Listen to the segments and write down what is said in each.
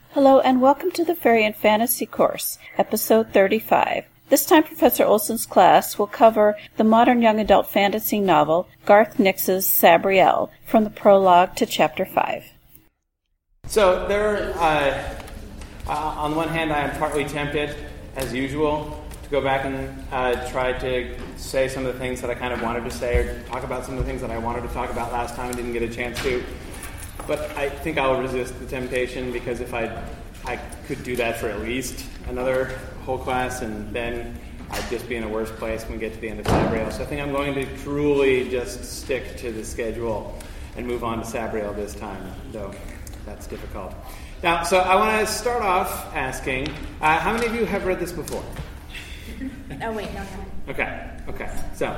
Hello and welcome to the Fairy and Fantasy course, episode 35. This time Professor Olson's class will cover the modern young adult fantasy novel Garth Nix's Sabriel, from the prologue to chapter 5. So there, on one hand, I am partly tempted, as usual, to go back and try to say some of the things that I kind of wanted to say, or talk about some of the things that I wanted to talk about last time and didn't get a chance to. But I think I'll resist the temptation, because if I could do that for at least another whole class, and then I'd just be in a worse place when we get to the end of Sabriel. So I think I'm going to truly just stick to the schedule and move on to Sabriel this time, though that's difficult. Now, so I want to start off asking, how many of you have read this before? Oh, wait, no. Okay. So,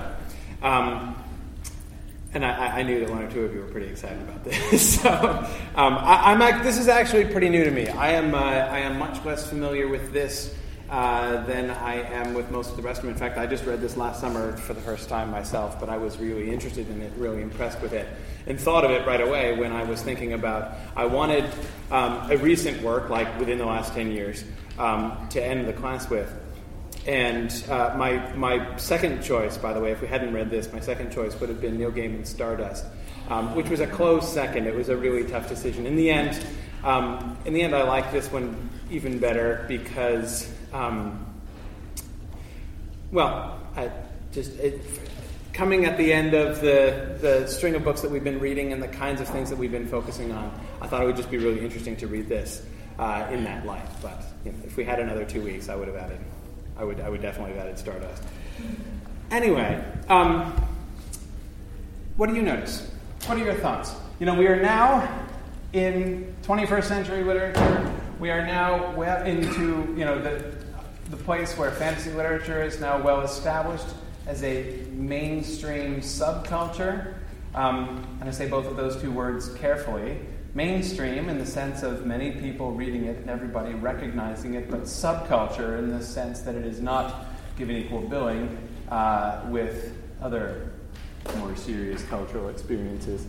and I knew that one or two of you were pretty excited about this. So, this is actually pretty new to me. I am much less familiar with this than I am with most of the rest of them. In fact, I just read this last summer for the first time myself, but I was really interested in it, really impressed with it, and thought of it right away when I was thinking about, I wanted a recent work, like within the last 10 years, to end the class with. And my second choice, by the way, if we hadn't read this, my second choice would have been Neil Gaiman's Stardust, which was a close second. It was a really tough decision. In the end, I liked this one even better because, coming at the end of the string of books that we've been reading and the kinds of things that we've been focusing on, I thought it would just be really interesting to read this in that light. But if we had another 2 weeks, I would definitely have added Stardust. Anyway, what do you notice? What are your thoughts? We are now in 21st century literature. We are now well into the place where fantasy literature is now well established as a mainstream subculture. And I say both of those two words carefully. Mainstream in the sense of many people reading it and everybody recognizing it, but subculture in the sense that it is not given equal billing with other more serious cultural experiences.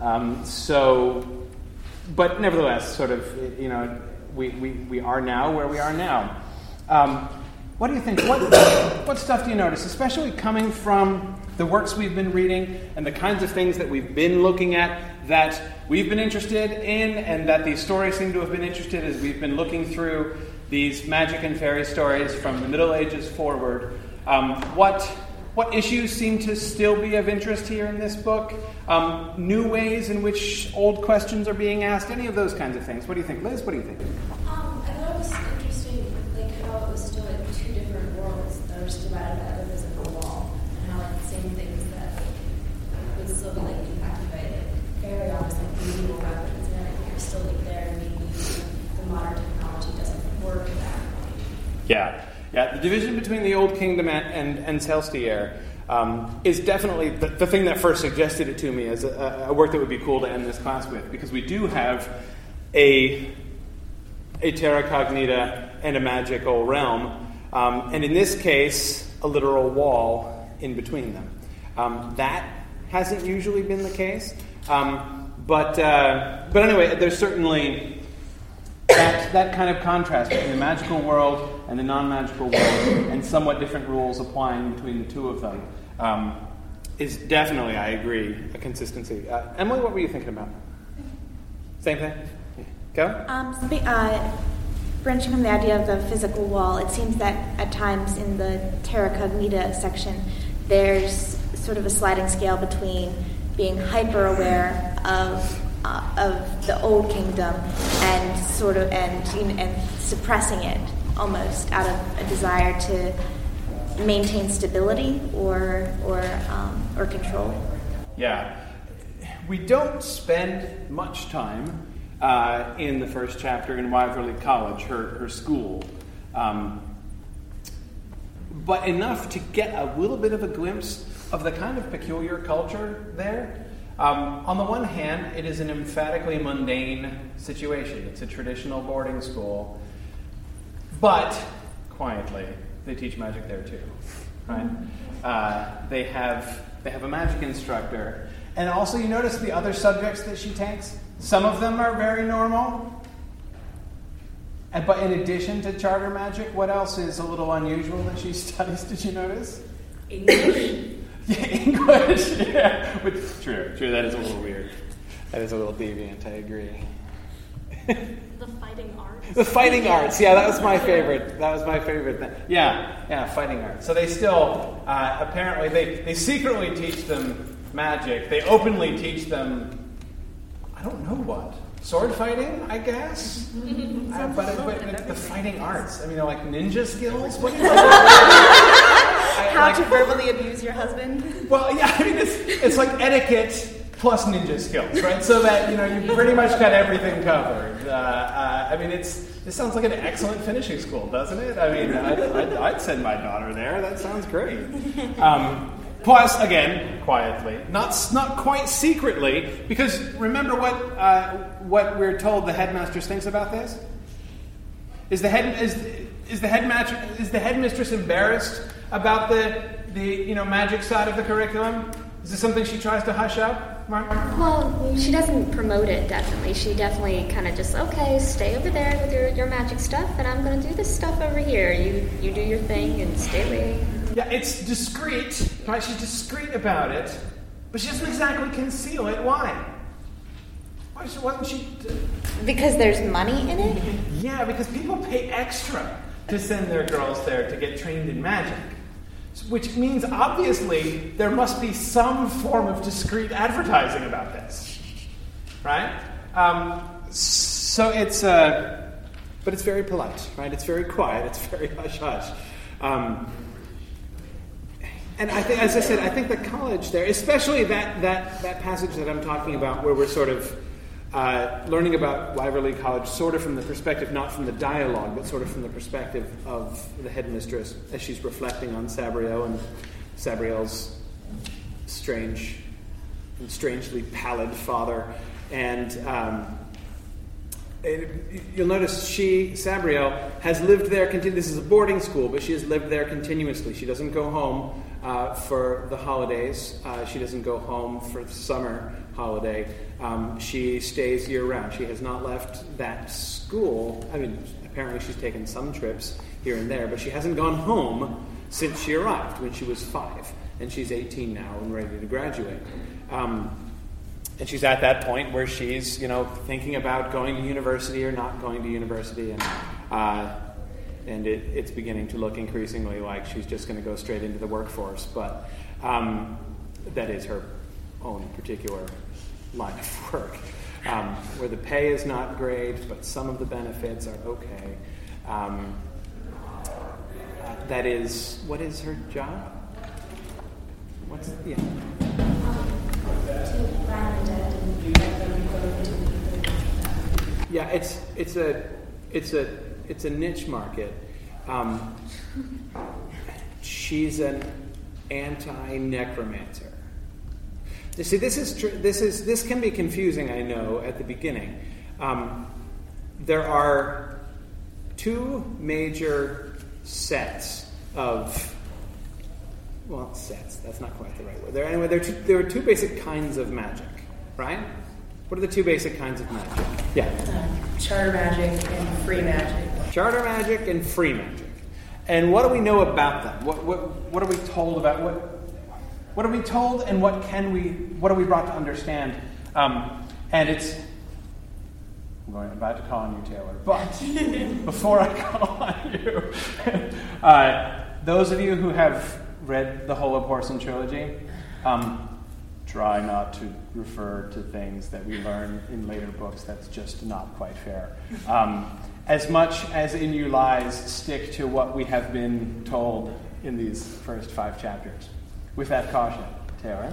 But nevertheless, sort of, we are now where we are now. What do you think? What stuff do you notice, especially coming from the works we've been reading and the kinds of things that we've been looking at that we've been interested in, and that these stories seem to have been interested as we've been looking through these magic and fairy stories from the Middle Ages forward? What issues seem to still be of interest here in this book? New ways in which old questions are being asked? Any of those kinds of things. What do you think? Liz, what do you think? I thought it was interesting, how it was still two different worlds that were divided by the physical wall, and how the same things that would still be impacted by it. Very obviously, medieval weapons and everything are still there, and maybe the modern technology doesn't work at that point. Yeah, the division between the Old Kingdom and Celestier is definitely the thing that first suggested it to me as a work that would be cool to end this class with, because we do have a terra cognita and a magical realm, and in this case, a literal wall in between them. That hasn't usually been the case, but anyway, there's certainly that kind of contrast between the magical world and the non-magical world, and somewhat different rules applying between the two of them, is definitely, I agree, a consistency. Emily, what were you thinking about? Same thing? Go? Branching from the idea of the physical wall, it seems that at times in the terra cognita section, there's sort of a sliding scale between being hyper-aware of the Old Kingdom and suppressing it almost out of a desire to maintain stability or control. Yeah, we don't spend much time in the first chapter in Waverly College, her school, but enough to get a little bit of a glimpse of the kind of peculiar culture there. On the one hand, it is an emphatically mundane situation. It's a traditional boarding school, but quietly, they teach magic there too, right? They have a magic instructor, and also you notice the other subjects that she takes. Some of them are very normal, But in addition to charter magic, what else is a little unusual that she studies? Did you notice? English. Yeah, English. Yeah, true. That is a little weird. That is a little deviant. I agree. The fighting arts. The fighting arts. Yeah, that was my favorite. Thing. Yeah, fighting arts. So they still apparently they secretly teach them magic. They openly teach them. I don't know what. Sword fighting, I guess? But the fighting arts. I mean, like ninja skills? What do you How to verbally abuse your husband? Well, yeah, I mean, it's like etiquette plus ninja skills, right? So that, you pretty much got everything covered. I mean, this sounds like an excellent finishing school, doesn't it? I mean, I'd send my daughter there. That sounds great. Plus, again, quietly, not quite secretly, because remember what we're told the headmistress thinks about this? Is the headmistress embarrassed about the magic side of the curriculum? Is this something she tries to hush up, Mark? Well, she doesn't promote it, definitely. She definitely kind of just, okay, stay over there with your magic stuff, and I'm going to do this stuff over here. You do your thing and stay away. Yeah, it's discreet, right? She's discreet about it, but she doesn't exactly conceal it. Why? Why wasn't she? Because there's money in it? Yeah, because people pay extra to send their girls there to get trained in magic. Which means, obviously, there must be some form of discreet advertising about this. Right? So it's... but it's very polite, right? It's very quiet. It's very hush-hush. And I think, as I said, I think the college there, especially that passage that I'm talking about, where we're sort of learning about Wyverley College, sort of from the perspective, not from the dialogue, but sort of from the perspective of the headmistress as she's reflecting on Sabriel and Sabriel's strangely pallid father, and you'll notice Sabriel has lived there. This is a boarding school, but she has lived there continuously. She doesn't go home for the holidays. She doesn't go home for the summer holiday. She stays year-round. She has not left that school. I mean, apparently she's taken some trips here and there, but she hasn't gone home since she arrived when she was 5. And she's 18 now and ready to graduate. And she's at that point where she's, thinking about going to university or not going to university, and it's beginning to look increasingly like she's just going to go straight into the workforce. But that is her own particular line of work, where the pay is not great, but some of the benefits are okay. That is, what is her job? Yeah, it's a niche market. She's an anti-necromancer. You see, this can be confusing, I know, at the beginning. There are 2 major sets of sets. That's not quite the right word. There are 2 basic kinds of magic, right? What are the 2 basic kinds of magic? Yeah. Charter magic and free magic. Charter magic and free magic. And what do we know about them? What are we told about what are we told, and what are we brought to understand? And it's, I'm about to call on you, Taylor, but before I call on you, those of you who have read the whole of Horson trilogy, try not to refer to things that we learn in later books. That's just not quite fair. As much as in you lies, stick to what we have been told in these first 5 chapters. With that caution, Taylor.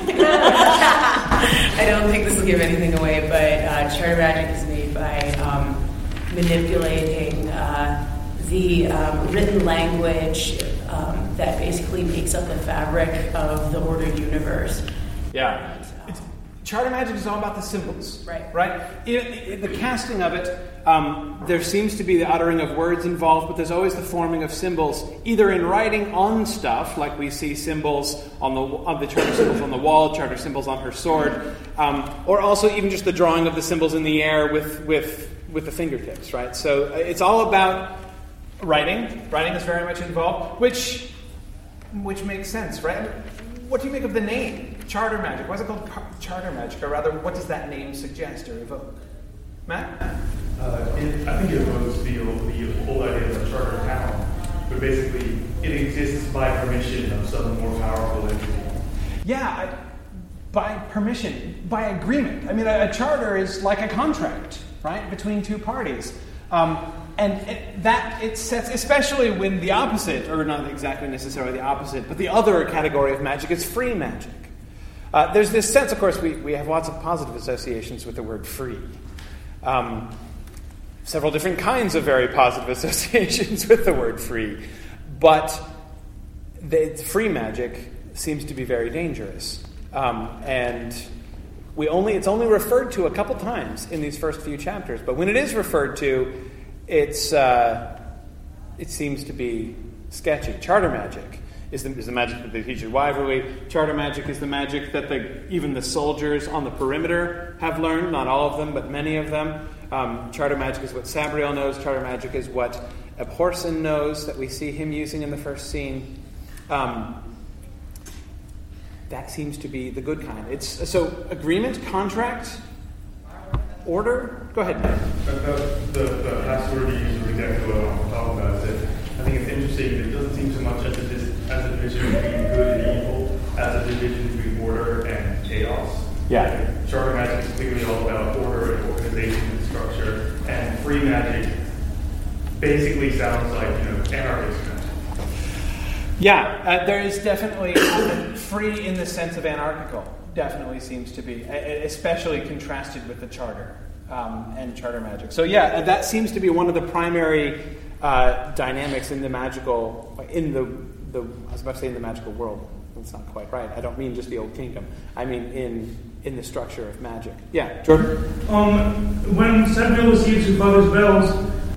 I don't think this will give anything away, but charter magic is made by manipulating the written language that basically makes up the fabric of the ordered universe. Yeah. Charter magic is all about the symbols. Right? In the casting of it, there seems to be the uttering of words involved, but there's always the forming of symbols, either in writing on stuff, like we see symbols on the charter symbols on the wall, charter symbols on her sword, or also even just the drawing of the symbols in the air with the fingertips, right? So it's all about writing. Writing is very much involved, which makes sense, right? What do you make of the name, Charter Magic? Why is it called Charter Magic? Or rather, what does that name suggest or evoke? Matt? I think it evokes the whole idea of a charter town, but basically it exists by permission of some more powerful entity. Yeah, by permission, by agreement. I mean, a charter is like a contract, right, between two parties. And it sets, especially when the opposite, or not exactly necessarily the opposite, but the other category of magic is free magic. There's this sense, of course, we have lots of positive associations with the word free. Several different kinds of very positive associations with the word free. But free magic seems to be very dangerous. And it's only referred to a couple times in these first few chapters. But when it is referred to, it seems to be sketchy. Charter magic is the magic that they teach at Wyverley. Charter magic is the magic that even the soldiers on the perimeter have learned. Not all of them, but many of them. Charter magic is what Sabriel knows. Charter magic is what Abhorsen knows, that we see him using in the first scene. That seems to be the good kind. So agreement, contract, order. Go ahead, Matt. The last word you used was exactly what I want to talk about. Is that I think it's interesting that it doesn't seem so much as a division between good and evil as a division between order and chaos. Yeah. Charter magic is clearly all about order and organization and structure, and free magic basically sounds like anarchist magic. Yeah, there is definitely free in the sense of anarchical. Definitely seems to be, especially contrasted with the charter and charter magic. So yeah, that seems to be one of the primary dynamics in the magical, in the I was about to say in the magical world. That's not quite right. I don't mean just the Old Kingdom. I mean in the structure of magic. Yeah, Jordan? When Sabriel receives her father's bells,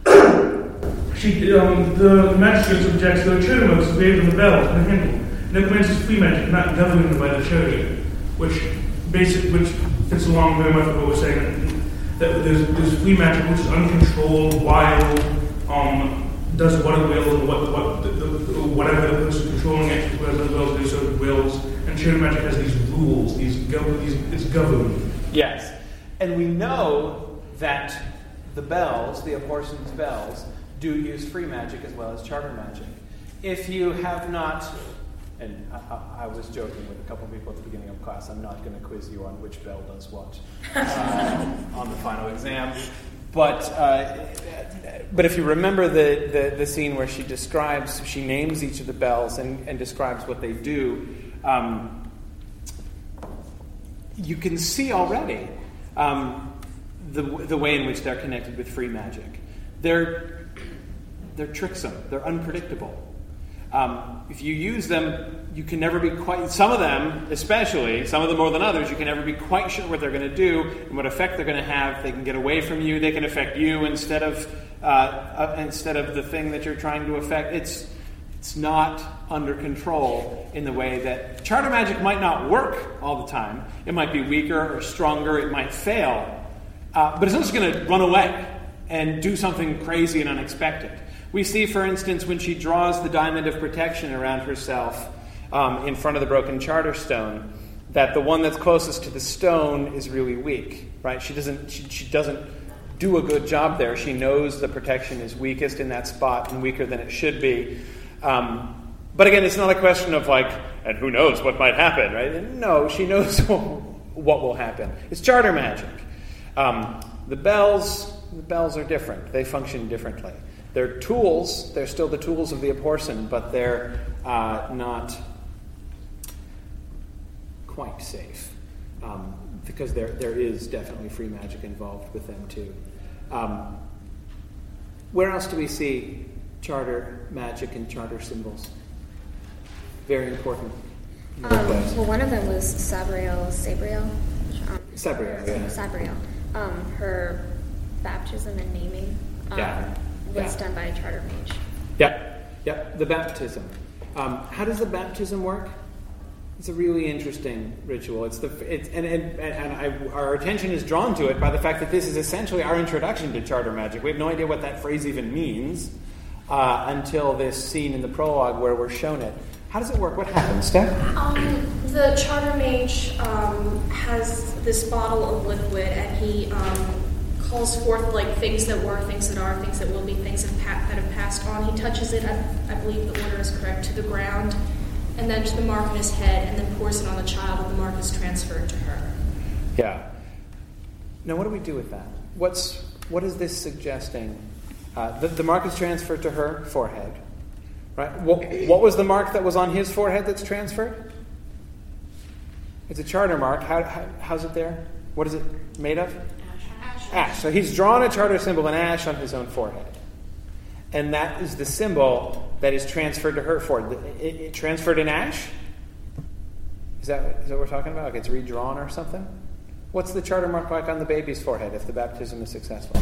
the magistrate subjects the Churmux to bathe in the bells and the handle. And it commences free magic, not governed by the chariot, which fits along very much with what we're saying. That there's free magic which is uncontrolled, wild, does what it wills, whatever the person controlling it wills, do so it wills. And charter magic has these rules, it's governed. Yes, and we know that the bells, the Abhorsen's bells, do use free magic as well as charter magic. If you have not, and I was joking with a couple of people at the beginning of class, I'm not going to quiz you on which bell does what on the final exam. But if you remember the scene where she names each of the bells and describes what they do, you can see already the way in which they're connected with free magic. They're tricksome. They're unpredictable. If you use them, you can never be quite... Some of them, especially, some of them more than others, you can never be quite sure what they're going to do and what effect they're going to have. They can get away from you. They can affect you instead of the thing that you're trying to affect. It's not under control in the way that... Charter magic might not work all the time. It might be weaker or stronger. It might fail. But it's not just going to run away and do something crazy and unexpected. We see, for instance, when she draws the diamond of protection around herself in front of the broken charter stone, that the one that's closest to the stone is really weak, right? She doesn't do a good job there. She knows the protection is weakest in that spot and weaker than it should be. But again, it's not a question of and who knows what might happen, right? No, she knows what will happen. It's charter magic. The bells are different. They function differently. They're tools. They're still the tools of the Abhorsen, but they're not quite safe because there is definitely free magic involved with them too. Where else do we see charter magic and charter symbols? Very important. Well, one of them was Sabriel. Sabriel. Her baptism and naming was done by a charter mage. Yeah. The baptism. How does the baptism work? It's a really interesting ritual. Our attention is drawn to it by the fact that this is essentially our introduction to charter magic. We have no idea what that phrase even means until this scene in the prologue where we're shown it. How does it work? What happens, Steph? The charter mage has this bottle of liquid, and he calls forth like things that were, things that are, things that will be, things that have passed on. He touches it, I believe the order is correct, to the ground, and then to the mark on his head, and then pours it on the child, and the mark is transferred to her. Yeah. Now, what do we do with that? What is this suggesting? The mark is transferred to her forehead, right? What was the mark that was on his forehead that's transferred? It's a charter mark. How's it there? What is it made of? Ash. So he's drawn a charter symbol in ash on his own forehead. And that is the symbol that is transferred to her forehead. It transferred in ash? Is that what we're talking about? Like it's redrawn or something? What's the charter mark like on the baby's forehead if the baptism is successful?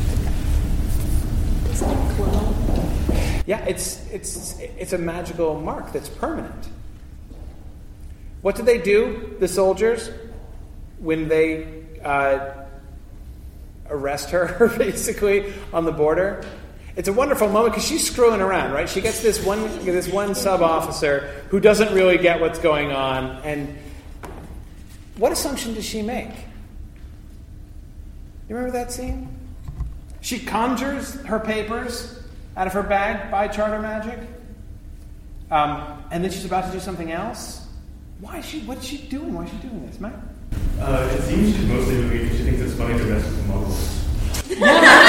It's like glow. Yeah, it's a magical mark that's permanent. What did they do, the soldiers, when they arrest her, basically, on the border? It's a wonderful moment because she's screwing around, right? She gets this one sub-officer who doesn't really get what's going on, and what assumption does she make? You remember that scene? She conjures her papers out of her bag by charter magic, and then she's about to do something else. What's she doing? Why is she doing this, Matt? It seems she's mostly doing it because she thinks it's funny to mess with muggles.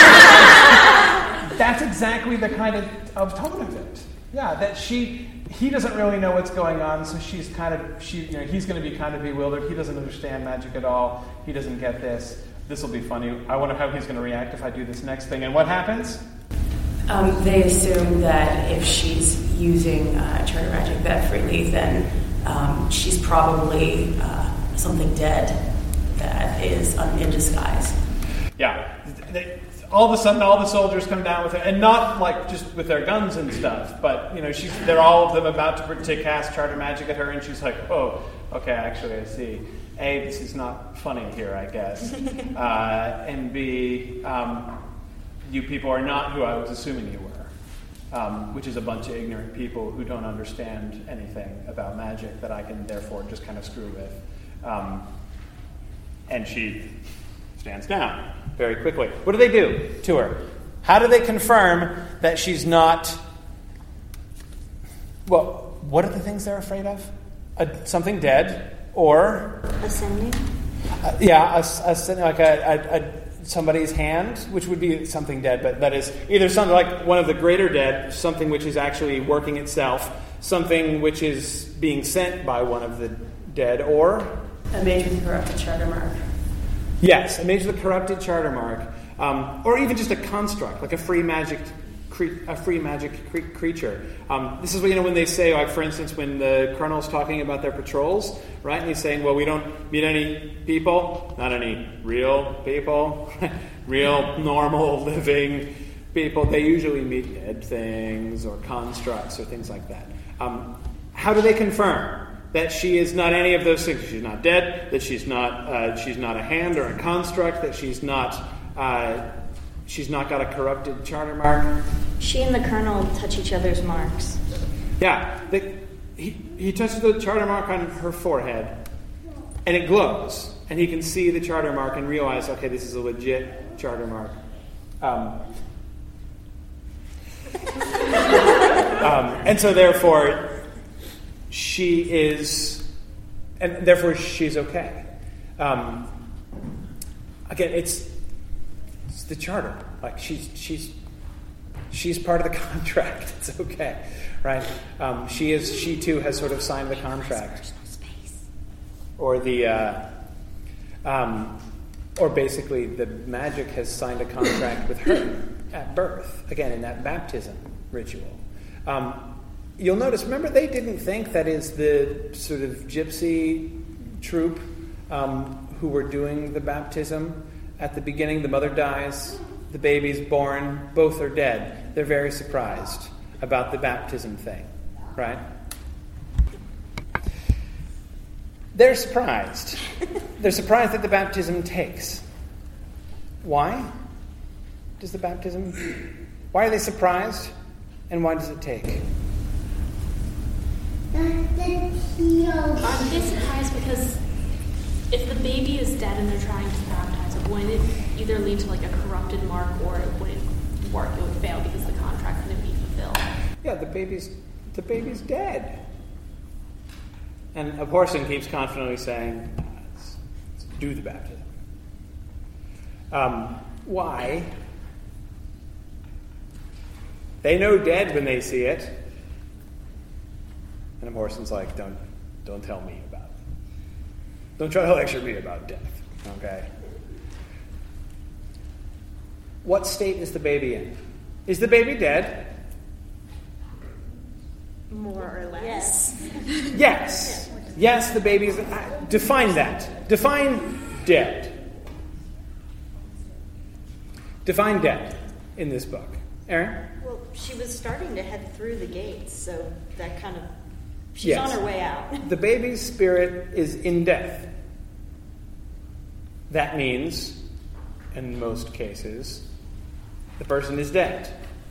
That's exactly the kind of tone of it. Yeah, that he doesn't really know what's going on, so he's going to be kind of bewildered. He doesn't understand magic at all. He doesn't get this. This will be funny. I wonder how he's going to react if I do this next thing. And what happens? They assume that if she's using charter magic that freely, then she's probably something dead that is in disguise. Yeah. All of a sudden, all the soldiers come down with it, and not like just with their guns and stuff, but they're all of them about to cast charter magic at her, and she's like, "Oh, okay, actually, I see. A, this is not funny here, I guess, and B, you people are not who I was assuming you were, which is a bunch of ignorant people who don't understand anything about magic that I can therefore just kind of screw with." And she stands down very quickly. What do they do to her? How do they confirm that she's not... Well, what are the things they're afraid of? Something dead, or... Ascending? Somebody's hand, which would be something dead, but that is either something like one of the greater dead, something which is actually working itself, something which is being sent by one of the dead, or... A mage with a corrupted charter mark. Yes, a mage with a corrupted charter mark, or even just a construct, like a free magic creature. This is when they say, like for instance, when the colonel's talking about their patrols, right? And he's saying, well, we don't meet any people, not any real people, real normal living people. They usually meet dead things or constructs or things like that. How do they confirm that she is not any of those things? She's not dead, that she's not a hand or a construct, that she's not got a corrupted charter mark. She and the colonel touch each other's marks. Yeah, he touches the charter mark on her forehead, and it glows, and he can see the charter mark and realize, okay, this is a legit charter mark. And so therefore, she is, and therefore she's okay. Again, it's the charter. Like she's part of the contract. It's okay, right? She too has sort of signed the contract, or or basically the magic has signed a contract with her at birth. Again, in that baptism ritual. You'll notice, remember, they didn't think, that is the sort of gypsy troupe who were doing the baptism. At the beginning, the mother dies, the baby's born, both are dead. They're very surprised about the baptism thing, right? They're surprised. They're surprised that the baptism takes. Why why are they surprised? And why does it take? Are they surprised because if the baby is dead and they're trying to baptize it, wouldn't it either lead to like a corrupted mark or it wouldn't work? It would fail because the contract couldn't be fulfilled. Yeah, the baby's dead. And Abhorsen keeps confidently saying, let's do the baptism. Why? They know dead when they see it. And Abhorsen's like, don't tell me about it. Don't try to lecture me about death, okay? What state is the baby in? Is the baby dead? More or less. Yes. Yes, the baby is... Define that. Define dead. Define dead in this book. Erin? Well, she was starting to head through the gates, so that kind of... She's Yes. on her way out. The baby's spirit is in death. That means, in most cases, the person is dead.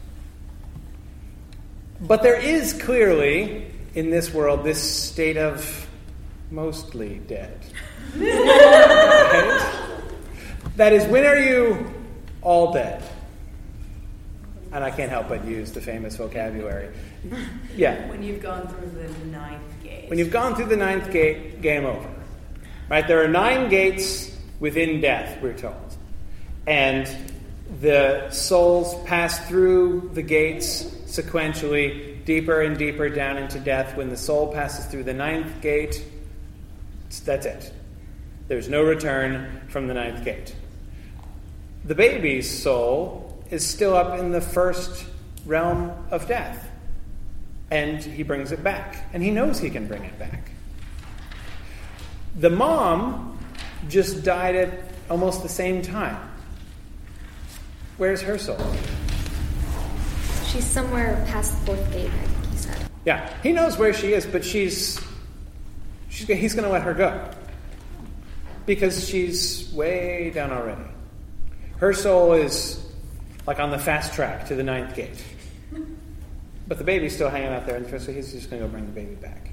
But there is clearly, in this world, this state of mostly dead. Right? That is, when are you all dead? And I can't help but use the famous vocabulary. Yeah. When you've gone through the 9th gate. When you've gone through the 9th gate, game over. Right? There are 9 gates within death, we're told. And the souls pass through the gates sequentially, deeper and deeper down into death. When the soul passes through the 9th gate, that's it. There's no return from the 9th gate. The baby's soul is still up in the first realm of death. And he brings it back. And he knows he can bring it back. The mom just died at almost the same time. Where's her soul? She's somewhere past the 4th gate, I think he said. Yeah, he knows where she is, but he's going to let her go. Because she's way down already. Her soul is like on the fast track to the 9th gate. But the baby's still hanging out there, and so he's just going to go bring the baby back.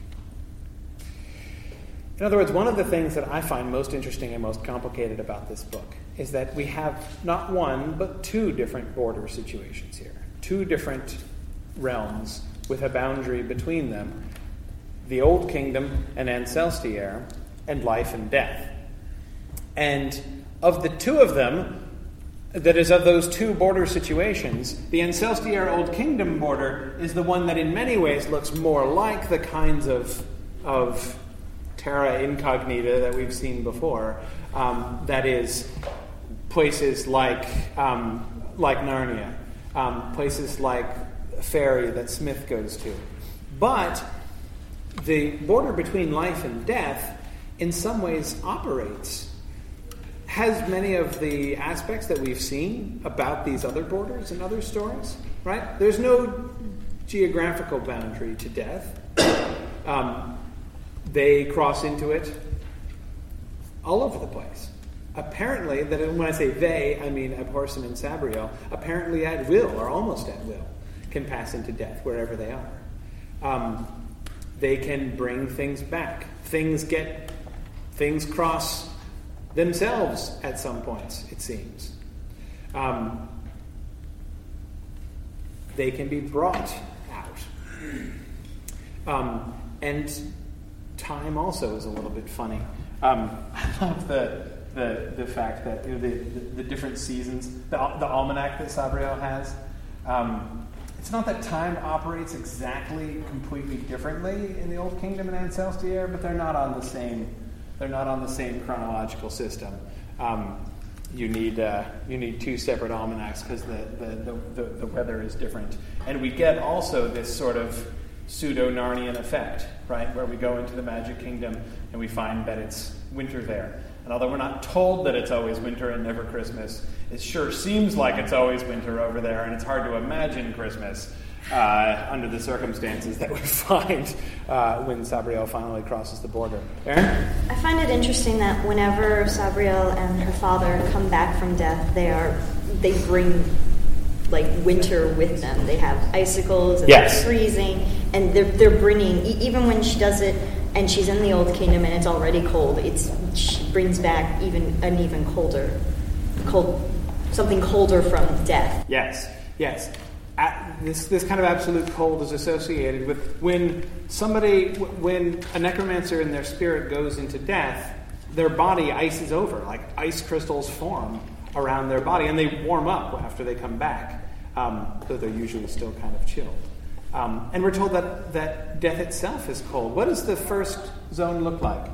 In other words, one of the things that I find most interesting and most complicated about this book is that we have not one, but 2 different border situations here. 2 different realms with a boundary between them. The Old Kingdom and Ancelstier, and life and death. And of the 2 of them, that is, of those 2 border situations, the Ancelstier Old Kingdom border is the one that in many ways looks more like the kinds of terra incognita that we've seen before. That is, places like Narnia, places like Fairy that Smith goes to. But the border between life and death in some ways has many of the aspects that we've seen about these other borders in other stories, right? There's no geographical boundary to death. They cross into it all over the place. Apparently, when I say they, I mean Abhorsen and Sabriel, apparently at will, or almost at will, can pass into death wherever they are. They can bring things back. Things cross themselves at some points, it seems. They can be brought out. And time also is a little bit funny. I love the fact that the different seasons, the almanac that Sabriel has. It's not that time operates exactly completely differently in the Old Kingdom and Ancelstier, but they're not on the same chronological system. You need 2 separate almanacs because the weather is different, and we get also this sort of pseudo-Narnian effect, right, where we go into the Magic Kingdom and we find that it's winter there. And although we're not told that it's always winter and never Christmas, it sure seems like it's always winter over there, and it's hard to imagine Christmas under the circumstances that we find when Sabriel finally crosses the border. Erin? I find it interesting that whenever Sabriel and her father come back from death, they bring like winter with them. They have icicles and Yes. it's freezing, and they're bringing, even when she does it and she's in the Old Kingdom and it's already cold, she brings back even colder, something colder from death. Yes. This kind of absolute cold is associated with when a necromancer in their spirit goes into death, their body ices over, like ice crystals form around their body, and they warm up after they come back, though they're usually still kind of chilled. And we're told that death itself is cold. What does the first zone look like?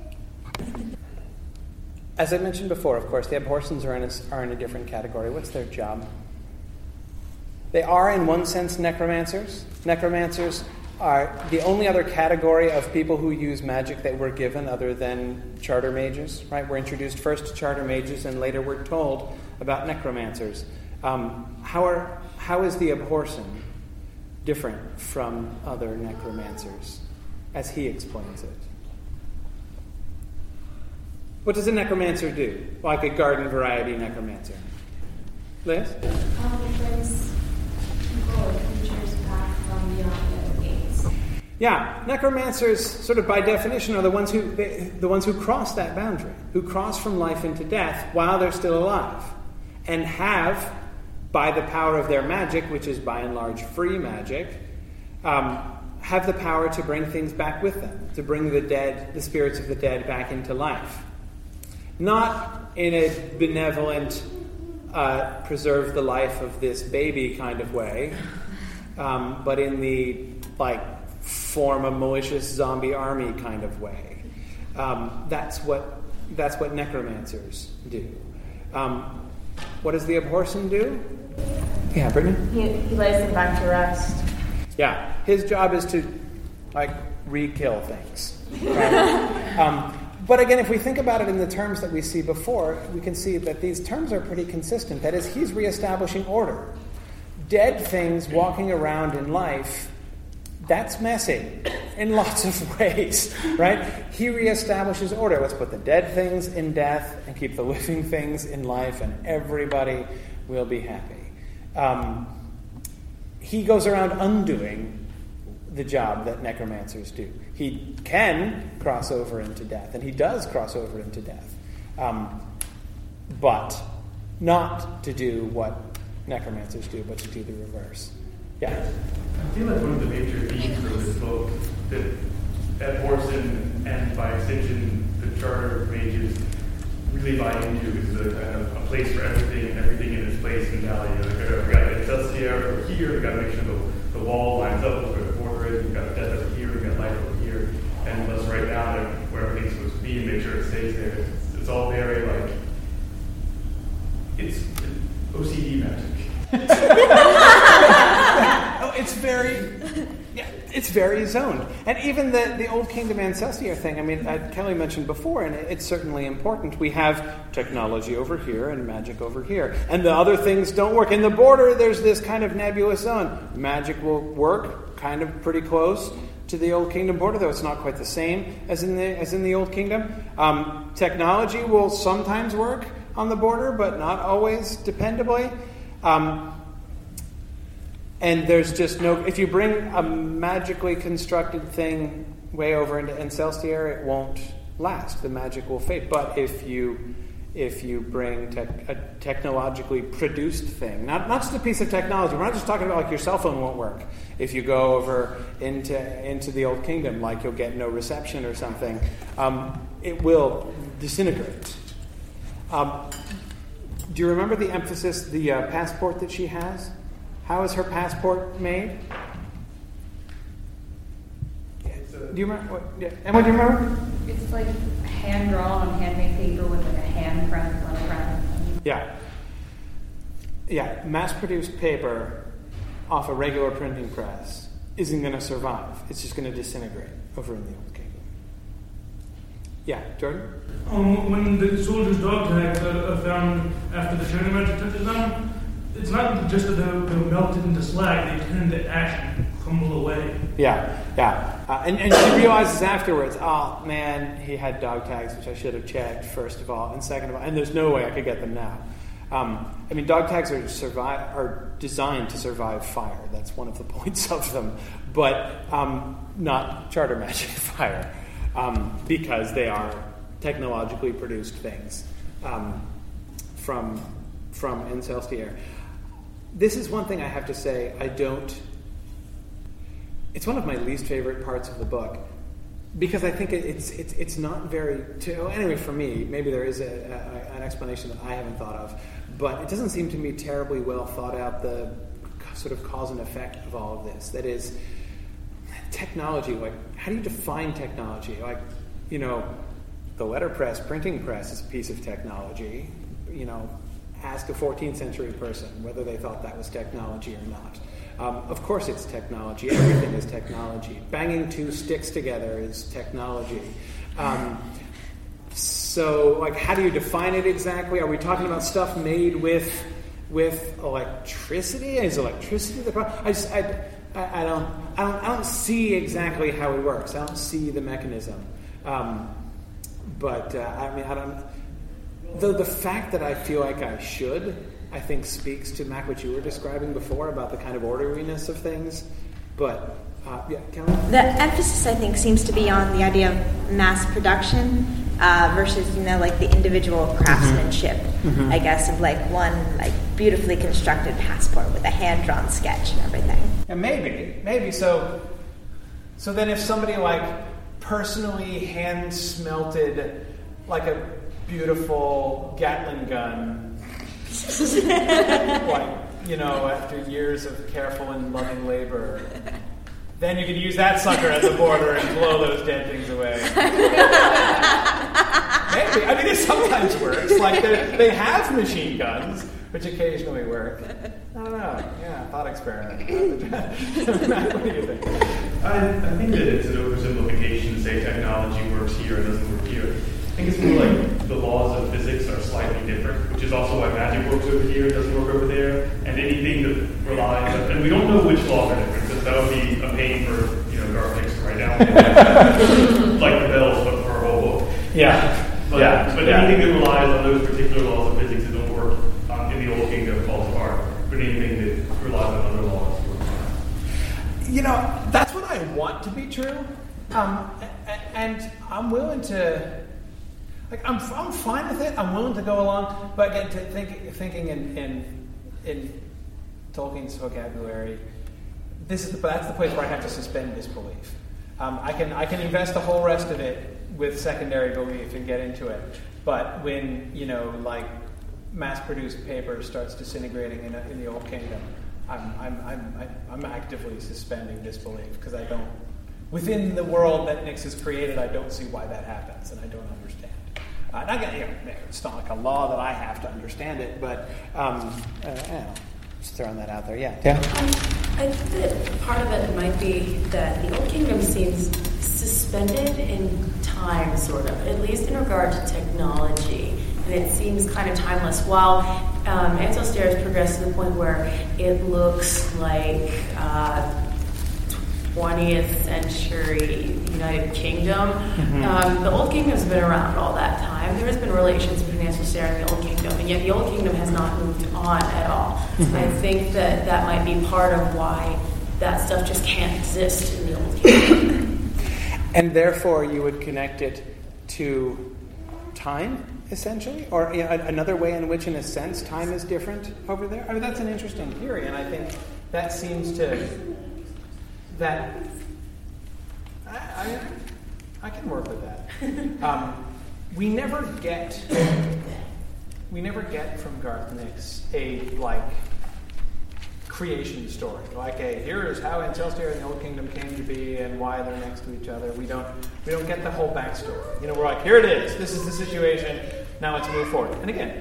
As I mentioned before, of course, the Abhorsons are in a different category. What's their job? They are, in one sense, necromancers. Necromancers are the only other category of people who use magic that we're given other than charter mages, right? We're introduced first to charter mages, and later we're told about necromancers. How is the Abhorsen different from other necromancers, as he explains it? What does a necromancer do, like a garden variety necromancer? Liz? Brings people or creatures back from beyond the gates. Yeah, necromancers, sort of by definition, are the ones who cross that boundary, who cross from life into death while they're still alive, and have, by the power of their magic, which is by and large free magic, have the power to bring things back with them, to bring the spirits of the dead back into life. Not in a benevolent, preserve the life of this baby kind of way, but in the, form a malicious zombie army kind of way. That's what necromancers do. What does the Abhorsen do? Yeah, Brittany? He lays them back to rest. Yeah, his job is to, re-kill things. Right? But again, if we think about it in the terms that we see before, we can see that these terms are pretty consistent. That is, he's reestablishing order. Dead things walking around in life, that's messy in lots of ways, right? He reestablishes order. Let's put the dead things in death and keep the living things in life, and everybody will be happy. He goes around undoing the job that necromancers do. He can cross over into death, and he does cross over into death, but not to do what necromancers do, but to do the reverse. Yeah? I feel like one of the major themes of this book that Abhorsen and by extension the charter mages really buy into is the kind of a place for everything and everything in its place in Valley. We've got Excelsior over here, we've got to make sure the wall lines up with where the border is, we've got death over here, we've got life over here, and let's write down where everything's supposed to be and make sure it stays there. It's all very it's OCD magic. It's very zoned. And even the Old Kingdom Ancestor thing, Kelly mentioned before, and it's certainly important. We have technology over here and magic over here. And the other things don't work. In the border, there's this kind of nebulous zone. Magic will work kind of pretty close to the Old Kingdom border, though it's not quite the same as in the Old Kingdom. Technology will sometimes work on the border, but not always dependably. And there's just if you bring a magically constructed thing way over into Excelsior, it won't last. The magic will fade. But if you bring a technologically produced thing, not just a piece of technology, we're not just talking about your cell phone won't work. If you go over into the Old Kingdom, you'll get no reception or something, it will disintegrate. Do you remember the emphasis, the passport that she has? How is her passport made? Do you remember? Emma, do you remember? It's hand-drawn on handmade paper with a handprint on the front. Yeah, mass-produced paper off a regular printing press isn't going to survive. It's just going to disintegrate over in the Old Kingdom. Yeah, Jordan? When the soldiers' dog tags are found after the Shadow Magic touches them, it's not just that they're melted into slag, they turn into ash and crumble away. Yeah. And she realizes afterwards, oh man, he had dog tags, which I should have checked, first of all, and second of all, and there's no way I could get them now. Dog tags are designed to survive fire. That's one of the points of them, but not charter magic fire, because they are technologically produced things from Encelstier. This is one thing I have to say. It's one of my least favorite parts of the book, because I think it's not very. Anyway, for me, maybe there is an explanation that I haven't thought of, but it doesn't seem to me terribly well thought out, the sort of cause and effect of all of this. That is, technology. Like, how do you define technology? Like, the letterpress, printing press is a piece of technology. Ask a 14th century person whether they thought that was technology or not. Of course it's technology. Everything is technology. Banging two sticks together is technology. So, how do you define it exactly? Are we talking about stuff made with electricity? Is electricity the problem? I don't see exactly how it works. I don't see the mechanism. Though the fact that I feel like I should, I think speaks to, Mac, what you were describing before about the kind of orderliness of things. But, Kelly? The emphasis, I think, seems to be on the idea of mass production versus, the individual craftsmanship, I guess, of one beautifully constructed passport with a hand-drawn sketch and everything. Yeah, maybe. So then if somebody personally hand-smelted a beautiful Gatling gun, after years of careful and loving labor, then you could use that sucker as a border and blow those dead things away. Maybe. It sometimes works. They have machine guns, which occasionally work. I don't know. Yeah, thought experiment. Matt, what do you think? I think that it's an oversimplification to say technology works here and doesn't work here. I think it's more the laws of physics are slightly different, which is also why magic works over here, doesn't work over there, and anything that relies on, and we don't know which laws are different, because that would be a pain for, Garth Nix to write down. Like the bells, but for a whole book. But anything that relies on those particular laws of physics that don't work in the Old Kingdom falls apart, but anything that relies on other laws works fine. That's what I want to be true, and I'm willing to... I'm fine with it. I'm willing to go along, but again, thinking in Tolkien's vocabulary, that's the place where I have to suspend disbelief. I can invest the whole rest of it with secondary belief and get into it, but when mass-produced paper starts disintegrating in the Old Kingdom, I'm actively suspending disbelief because I don't. Within the world that Nix has created, I don't see why that happens, and I don't understand. It's not like a law that I have to understand it, but just throwing that out there. Yeah. I think that part of it might be that the Old Kingdom seems suspended in time, sort of, at least in regard to technology, and it seems kind of timeless. While Encelstier has progressed to the point where it looks like 20th century United Kingdom. The Old Kingdom's been around all that time. There has been relations between Encelstier and the Old Kingdom, and yet the Old Kingdom has not moved on at all. I think that might be part of why that stuff just can't exist in the Old Kingdom. And therefore you would connect it to time, essentially? Or another way in which, in a sense, time is different over there? That's an interesting theory, and I think that seems to... that I can work with that. We never get from Garth Nix a creation story, here is how Encelstier and the Old Kingdom came to be and why they're next to each other. We don't get the whole backstory. We're here it is. This is the situation. Now let's move forward. And again,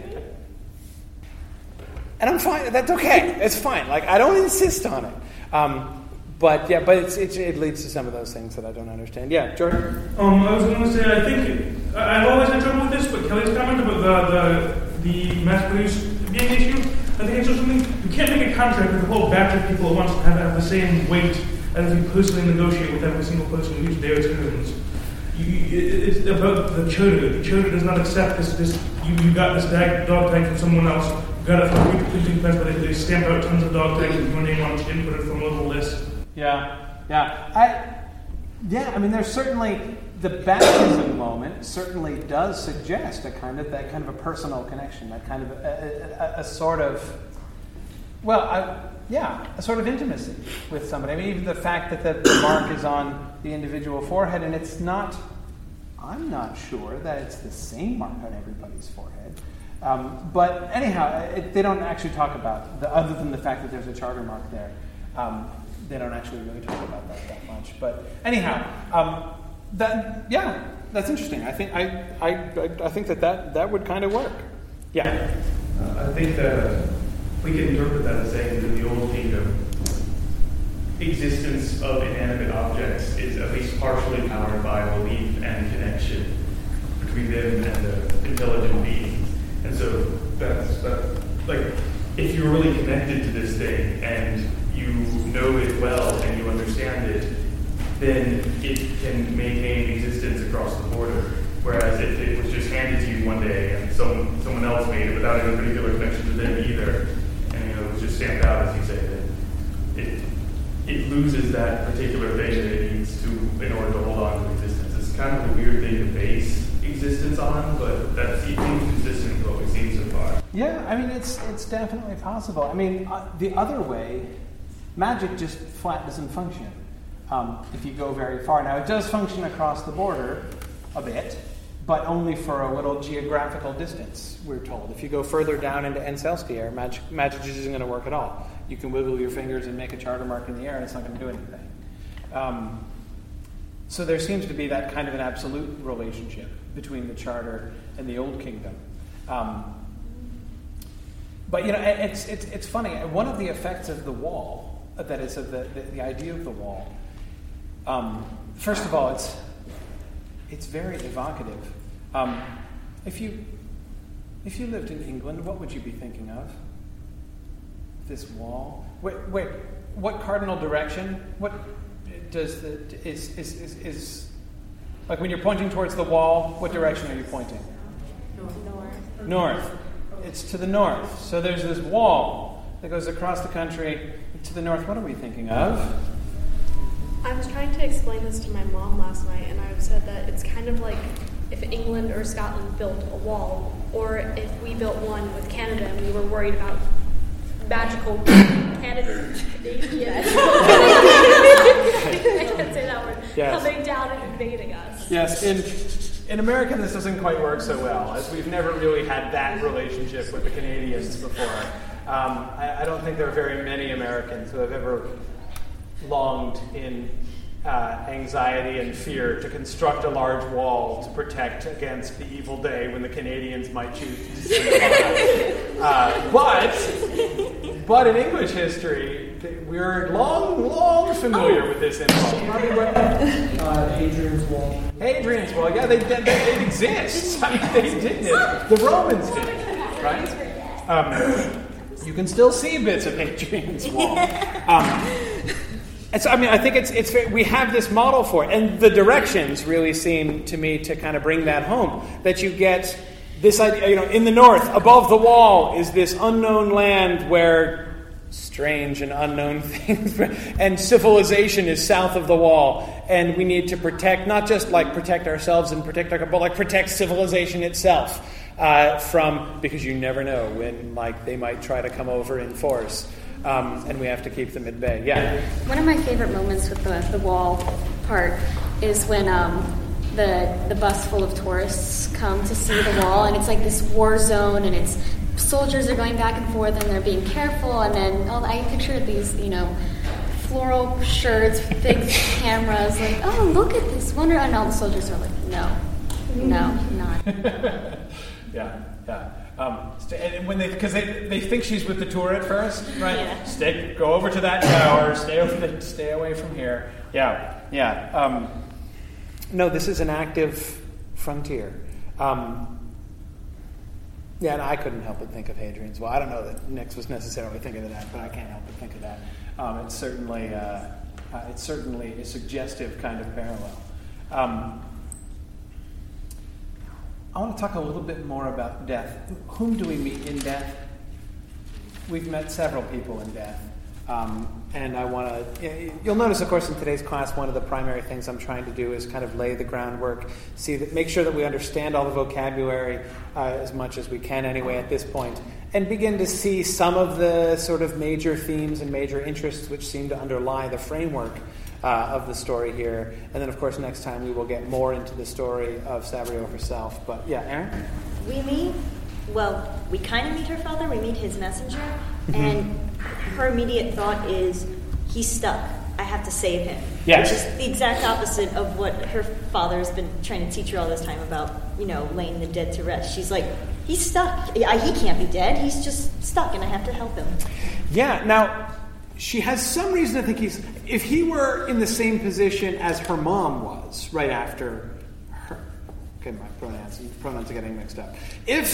and I'm fine. That's okay. It's fine. I don't insist on it. but it leads to some of those things that I don't understand. Yeah, Jordan? I was going to say, I think I've always had trouble with this, but Kelly's comment about the mass produce being an issue, I think it's just something, you can't make a contract with a whole batch of people at once to have the same weight as if you personally negotiate with every single person who uses their terms. It's about the charter. The charter does not accept this you got this dog tag from someone else, you got it from a printing press, but they stamp out tons of dog tags with your name on it and put it from a little list. Yeah. I mean, there's certainly the baptism moment certainly does suggest that kind of a personal connection, that kind of a sort of a sort of intimacy with somebody. I mean, even the fact that the mark is on the individual forehead, and it's not. I'm not sure that it's the same mark on everybody's forehead. But anyhow, they don't actually talk about other than the fact that there's a charter mark there. They don't actually really talk about that much. But anyhow, that's interesting. I think that would kind of work. Yeah. I think that we can interpret that as saying that in the Old Kingdom, existence of inanimate objects is at least partially powered by belief and connection between them and the intelligent beings. And so that's like, if you're really connected to this thing and you know it well and you understand it, then it can maintain existence across the border. Whereas if it was just handed to you one day and someone else made it without any particular connection to them either, and it was just stamped out, as you say, then it loses that particular thing that it needs to in order to hold on to existence. It's kind of a weird thing to base existence on, but that seems consistent with what we've seen so far. Yeah, I mean, it's definitely possible. I mean, the other way, magic just flat doesn't function if you go very far. Now, it does function across the border a bit, but only for a little geographical distance, we're told. If you go further down into Encelstier, magic just isn't going to work at all. You can wiggle your fingers and make a charter mark in the air, and it's not going to do anything. So there seems to be that kind of an absolute relationship between the charter and the Old Kingdom. But it's funny. One of the effects of the wall, that is, of the idea of the wall. First of all, it's very evocative. If you lived in England, what would you be thinking of? This wall. Wait. What cardinal direction? What does is like when you're pointing towards the wall? What direction are you pointing? North. It's to the north. So there's this wall that goes across the country to the north. What are we thinking of? I was trying to explain this to my mom last night, and I said that it's kind of like if England or Scotland built a wall, or if we built one with Canada and we were worried about magical Canadians. I can't say that word. Yes. Coming down and invading us. Yes, in America this doesn't quite work so well, as we've never really had that relationship with the Canadians before. I don't think there are very many Americans who have ever longed in anxiety and fear to construct a large wall to protect against the evil day when the Canadians might choose to descend upon us. But in English history, we're long familiar with this impulse. Hadrian's Wall. Hadrian's Wall, yeah, they exist. I mean, they did it. The Romans did it, right? You can still see bits of Hadrian's Wall. And so, I mean, I think it's we have this model for it, and the directions really seem to me to kind of bring that home. That you get this idea, in the north, above the wall, is this unknown land where strange and unknown things, and civilization is south of the wall, and we need to protect, not just like protect ourselves and protect our, but like protect civilization itself because you never know when they might try to come over in force. And we have to keep them at bay. Yeah. One of my favorite moments with the wall part is when the bus full of tourists come to see the wall, and it's like this war zone, and it's soldiers are going back and forth, and they're being careful, and then I pictured these, floral shirts, big cameras, like, oh, look at this wonder, and all the soldiers are like, no, not. Yeah. And when because they think she's with the tour at first, right? Yeah. Go over to that tower. Stay away from here. Yeah. No, this is an active frontier. And I couldn't help but think of Hadrian's Wall. I don't know that Nix was necessarily thinking of that, but I can't help but think of that. It's certainly a suggestive kind of parallel. I want to talk a little bit more about death. Whom do we meet in death? We've met several people in death. And I want to, you'll notice, of course, in today's class, one of the primary things I'm trying to do is kind of lay the groundwork, make sure that we understand all the vocabulary as much as we can anyway at this point, and begin to see some of the sort of major themes and major interests which seem to underlie the framework of the story here. And then, of course, next time we will get more into the story of Sabriel herself. But, yeah, Aaron? We kind of meet her father, we meet his messenger, and her immediate thought is, he's stuck, I have to save him. Yes. Which is the exact opposite of what her father has been trying to teach her all this time about, laying the dead to rest. She's like, he's stuck, he can't be dead, he's just stuck, and I have to help him. Yeah, now, she has some reason to think if he were in the same position as her mom was, right after her, okay, my pronouns are getting mixed up. If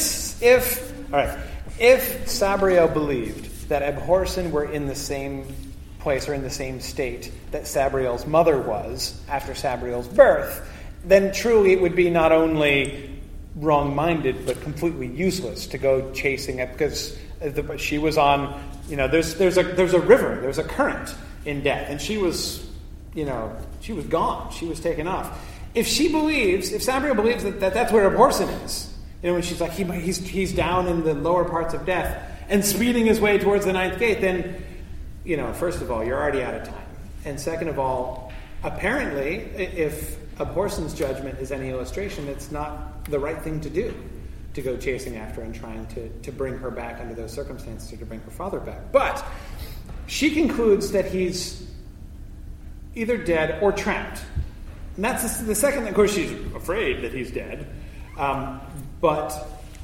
Sabriel believed that Abhorsen were in the same place or in the same state that Sabriel's mother was after Sabriel's birth, then truly it would be not only wrong-minded but completely useless to go chasing it, because she was on, there's a river, there's a current in death, and she was gone, she was taken off. If Sabriel believes that that's where Abhorsen is, when she's like, he's down in the lower parts of death and speeding his way towards the ninth gate, then, first of all, you're already out of time. And second of all, apparently, if Abhorsen's judgment is any illustration, it's not the right thing to do, to go chasing after and trying to bring her back under those circumstances, or to bring her father back. But she concludes that he's either dead or trapped. And that's the second, of course, she's afraid that he's dead. But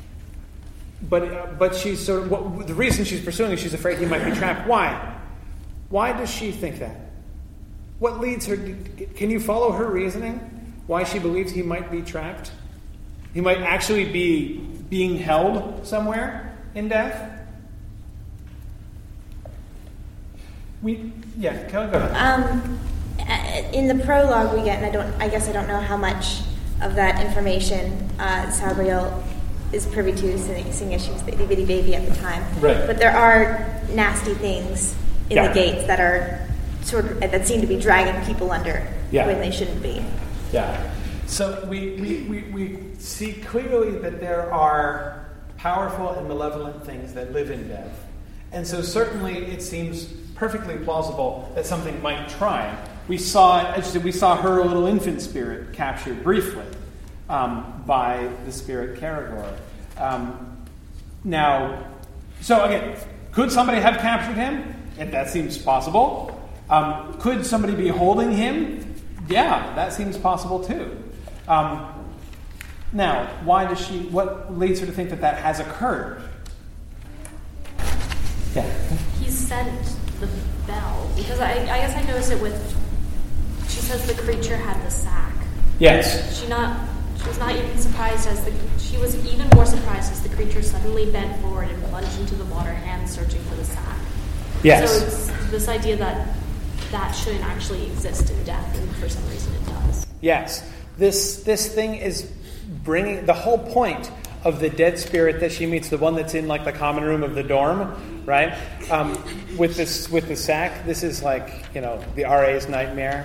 she's sort of, the reason she's pursuing is she's afraid he might be trapped. Why? Why does she think that? What leads her? Can you follow her reasoning? Why she believes he might be trapped? He might actually be being held somewhere in death? Kelly, go ahead. In the prologue we get, and I guess I don't know how much of that information Sabriel is privy to, seeing as she was the itty bitty baby at the time. Right. But there are nasty things in the gates that are that seem to be dragging people under when they shouldn't be. Yeah. So we see clearly that there are powerful and malevolent things that live in death. And so certainly it seems perfectly plausible that something might try. We saw her little infant spirit captured briefly by the spirit Caragor. So again, could somebody have captured him? If that seems possible. Could somebody be holding him? Yeah, that seems possible too. Now, what leads her to think that has occurred? Yeah. He sent the bell, because I guess I noticed it she says the creature had the sack. Yes. She was not even surprised she was even more surprised as the creature suddenly bent forward and plunged into the water, hands searching for the sack. Yes. So it's this idea that shouldn't actually exist in death, and for some reason it does. Yes. This thing is bringing the whole point of the dead spirit that she meets, the one that's in like the common room of the dorm, right? With the sack, this is like, the RA's nightmare.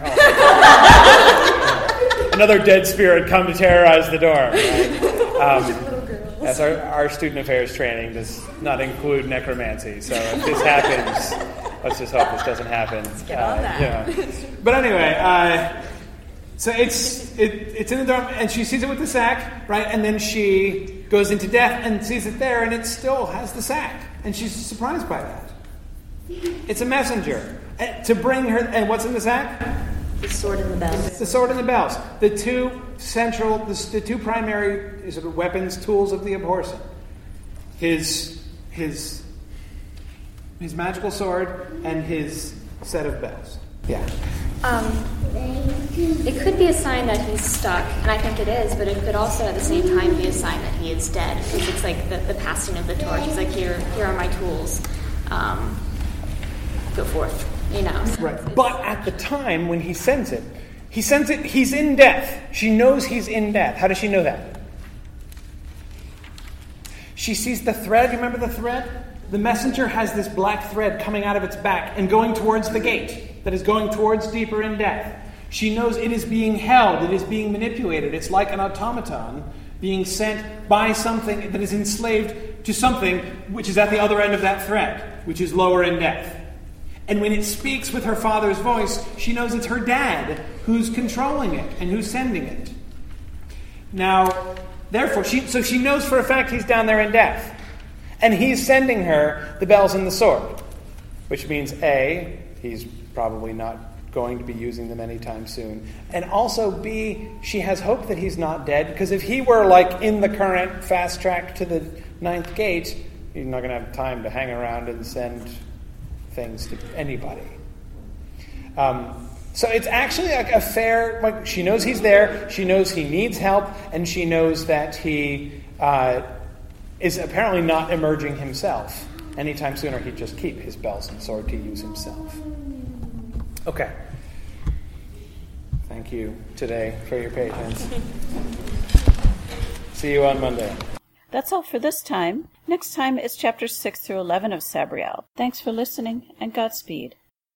Oh. Another dead spirit come to terrorize the dorm. Right? As our student affairs training does not include necromancy, so if this happens, let's just hope this doesn't happen. Let's get on that. But anyway. So it's in the dorm, and she sees it with the sack, right? And then she goes into death and sees it there, and it still has the sack, and she's surprised by that. It's a messenger to bring her. And what's in the sack? The sword and the bells. The sword and the bells. The two primary weapons, tools of the Abhorsen. his magical sword and his set of bells. Yeah. It could be a sign that he's stuck, and I think it is, but it could also at the same time be a sign that he is dead, because it's like the passing of the torch. He's like, here are my tools. Go forth, Right. But at the time when he sends it, he's in death. She knows he's in death. How does she know that? She sees the thread. You remember the thread? The messenger has this black thread coming out of its back and going towards the gate that is going towards deeper in death. She knows it is being held. It is being manipulated. It's like an automaton being sent by something that is enslaved to something which is at the other end of that thread, which is lower in death. And when it speaks with her father's voice, she knows it's her dad who's controlling it and who's sending it. Now, therefore, she knows for a fact he's down there in death. And he's sending her the bells and the sword, which means A, he's probably not going to be using them anytime soon. And also B, she has hope that he's not dead, because if he were like in the current fast track to the 9th gate, he's not going to have time to hang around and send things to anybody. So it's actually like a fair, she knows he's there, she knows he needs help, and she knows that he is apparently not emerging himself. Anytime sooner, he'd just keep his bells and sword to use himself. Okay. Thank you today for your patience. See you on Monday. That's all for this time. Next time is chapters 6 through 11 of Sabriel. Thanks for listening, and Godspeed.